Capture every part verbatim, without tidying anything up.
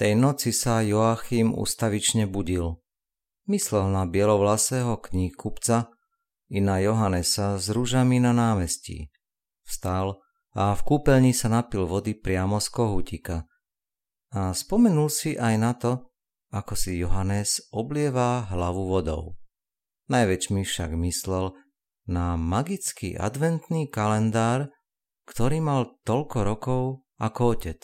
Tej noci sa Joachim ustavične budil. Myslel na bielovlasého kníhkupca i na Johannesa s rúžami na námestí. Vstal a v kúpeľni sa napil vody priamo z kohútika. A spomenul si aj na to, ako si Johannes oblieva hlavu vodou. Najväčšmi však myslel na magický adventný kalendár, ktorý mal toľko rokov ako otec.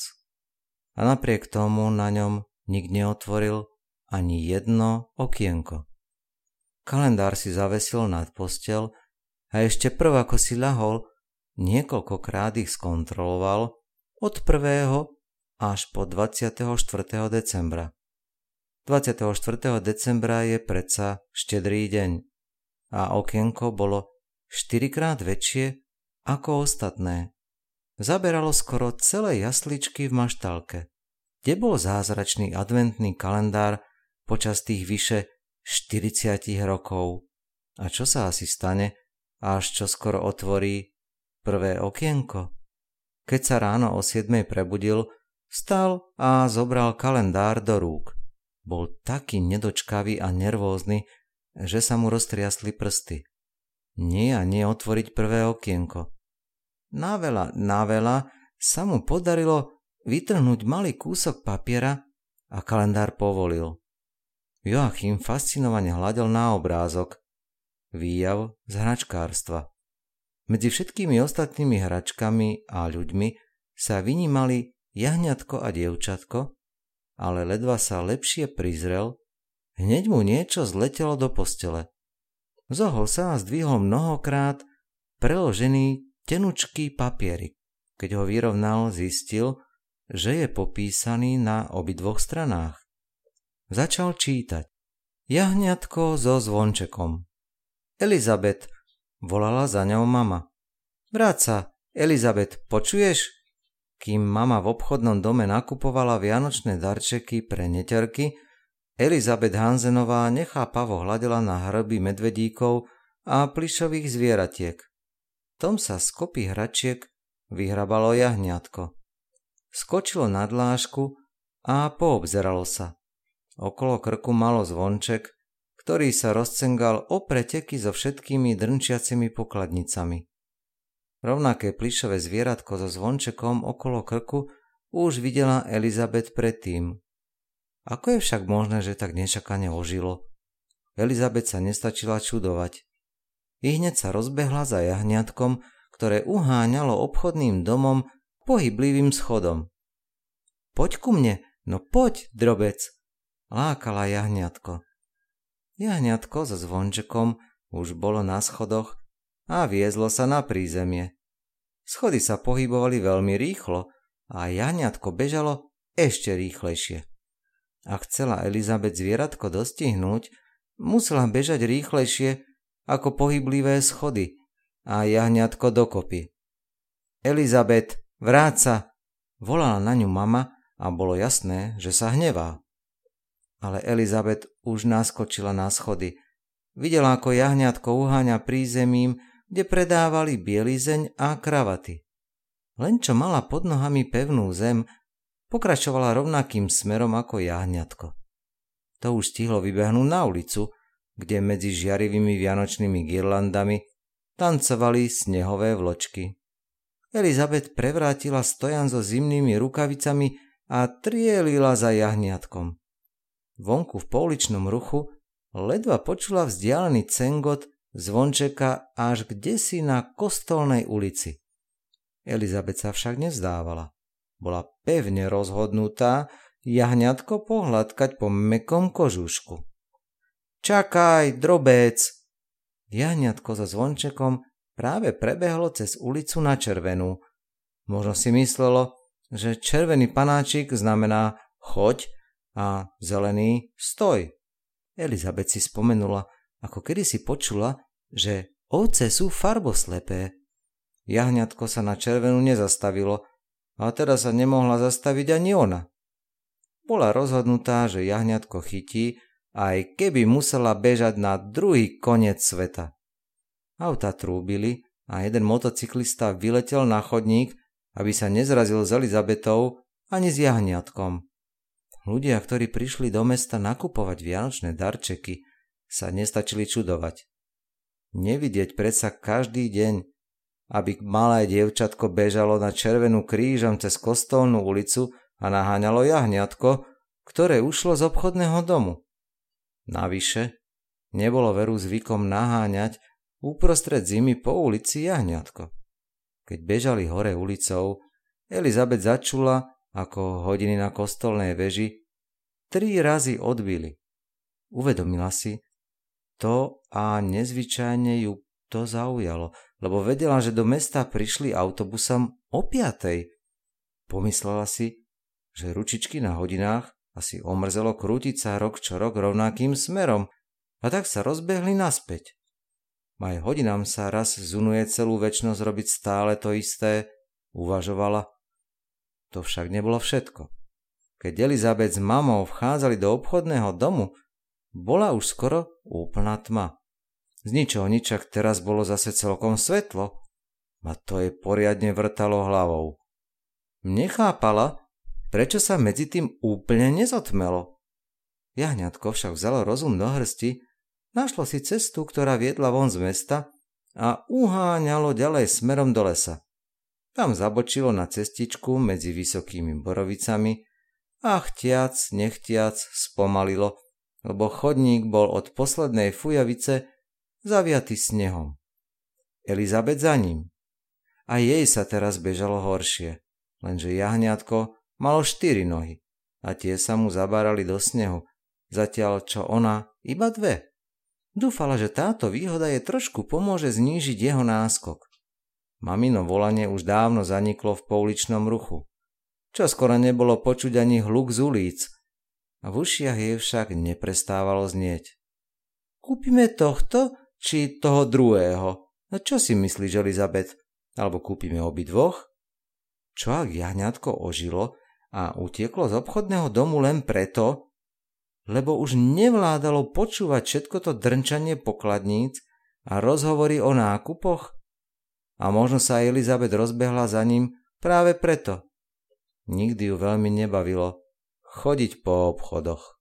A napriek tomu na ňom nik neotvoril ani jedno okienko. Kalendár si zavesil nad posteľ a ešte prv ako si ľahol, niekoľkokrát ich skontroloval od prvého až po dvadsiateho štvrtého decembra. dvadsiateho štvrtého decembra je predsa štedrý deň a okienko bolo štyrikrát väčšie ako ostatné. Zaberalo skoro celé jasličky v maštálke. Kde bol zázračný adventný kalendár počas tých vyše štyridsať rokov? A čo sa asi stane, až čo skoro otvorí prvé okienko? Keď sa ráno o siedmej prebudil, vstal a zobral kalendár do rúk. Bol taký nedočkavý a nervózny, že sa mu roztriasli prsty. Nie a nie otvoriť prvé okienko. Naveľa, naveľa sa mu podarilo vytrhnúť malý kúsok papiera a kalendár povolil. Joachim fascinovane hľadel na obrázok. Výjav z hračkárstva. Medzi všetkými ostatnými hračkami a ľuďmi sa vynímali jahňatko a dievčatko, ale ledva sa lepšie prizrel, hneď mu niečo zletelo do postele. Zohol sa a zdvihol mnohokrát preložený tenučký papierik. Keď ho vyrovnal, zistil, že je popísaný na obidvoch stranách. Začal čítať. Jahňatko so zvončekom. Elizabet, volala za ňou mama. Vráť sa, Elizabet, počuješ? Kým mama v obchodnom dome nakupovala vianočné darčeky pre neterky, Elizabet Hansenová nechápavo hľadela na hrby medvedíkov a plyšových zvieratiek. Tom sa z kopy hračiek vyhrabalo jahňatko. Skočilo na dlášku a poobzeralo sa. Okolo krku malo zvonček, ktorý sa rozcengal o preteky so všetkými drnčiacimi pokladnicami. Rovnaké plyšové zvieratko so zvončekom okolo krku už videla Elizabet predtým. Ako je však možné, že tak nečakane ožilo? Elizabet sa nestačila čudovať. I hneď sa rozbehla za jahňatkom, ktoré uháňalo obchodným domom pohyblivým schodom. Poď ku mne, no poď, drobec, lákala jahňatko. Jahňatko so zvončekom už bolo na schodoch a viezlo sa na prízemie. Schody sa pohybovali veľmi rýchlo a jahňatko bežalo ešte rýchlejšie. Ak chcela Elizabet zvieratko dostihnúť, musela bežať rýchlejšie ako pohyblivé schody a jahňatko dokopy. Elizabet, vráť sa, volala na ňu mama a bolo jasné, že sa hnevá. Ale Elizabet už naskočila na schody. Videla, ako jahňatko uháňa prízemím, kde predávali bielizeň a kravaty. Len čo mala pod nohami pevnú zem, pokračovala rovnakým smerom ako jahňatko. To už stihlo vybehnúť na ulicu, kde medzi žiarivými vianočnými girlandami tancovali snehové vločky. Elizabet prevrátila stojan so zimnými rukavicami a trielila za jahňatkom. Vonku v pouličnom ruchu ledva počula vzdialený cengot zvončeka až kdesi na kostolnej ulici. Elizabet sa však nevzdávala. Bola pevne rozhodnutá jahňatko pohľadkať po mäkkom kožušku. Čakaj, drobec! Jahňatko so zvončekom práve prebehlo cez ulicu na červenú. Možno si myslelo, že červený panáčik znamená choď a zelený stoj. Elizabet si spomenula, ako kedysi počula, že ovce sú farboslepé. Jahňatko sa na červenú nezastavilo a teda sa nemohla zastaviť ani ona. Bola rozhodnutá, že jahňatko chytí, aj keby musela bežať na druhý koniec sveta. Autá trúbili a jeden motocyklista vyletel na chodník, aby sa nezrazil s Elizabetou ani s jahňatkom. Ľudia, ktorí prišli do mesta nakupovať vianočné darčeky, sa nestačili čudovať. Nevidieť predsa každý deň, aby malé dievčatko bežalo na červenú krížom cez kostolnú ulicu a naháňalo jahňatko, ktoré ušlo z obchodného domu. Navyše, nebolo veru zvykom naháňať uprostred zimy po ulici jahňatko. Keď bežali hore ulicou, Elizabeth začula, ako hodiny na kostolnej veži tri razy odbili. Uvedomila si to a nezvyčajne ju to zaujalo, lebo vedela, že do mesta prišli autobusom o piatej. Pomyslela si, že ručičky na hodinách asi omrzelo krútiť sa rok čo rok rovnakým smerom, a tak sa rozbehli naspäť. Aj hodinám sa raz zunuje celú večnosť robiť stále to isté, uvažovala. To však nebolo všetko. Keď Elizabeth s mamou vchádzali do obchodného domu, bola už skoro úplná tma. Z ničoho ničak teraz bolo zase celkom svetlo a to jej poriadne vrtalo hlavou. Nechápala, prečo sa medzi tým úplne nezotmelo. Jahňatko však vzalo rozum do hrsti, našlo si cestu, ktorá viedla von z mesta a uháňalo ďalej smerom do lesa. Tam zabočilo na cestičku medzi vysokými borovicami a chtiac, nechtiac spomalilo, lebo chodník bol od poslednej fujavice zaviatý snehom. Elizabeth za ním. A jej sa teraz bežalo horšie, lenže jahňatko malo štyri nohy a tie sa mu zabárali do snehu, zatiaľ čo ona iba dve. Dúfala, že táto výhoda jej trošku pomôže znížiť jeho náskok. Mamino volanie už dávno zaniklo v pouličnom ruchu. Čoskoro nebolo počuť ani hluk z ulic, a v ušiach jej však neprestávalo znieť. Kúpime tohto, či toho druhého? No čo si myslíš, Elizabeth? Alebo kúpime obidvoch? Čo ak jahňatko ožilo a utieklo z obchodného domu len preto, lebo už nevládalo počúvať všetko to drnčanie pokladníc a rozhovory o nákupoch? A možno sa Elizabeth rozbehla za ním práve preto. Nikdy ju veľmi nebavilo chodiť po obchodoch.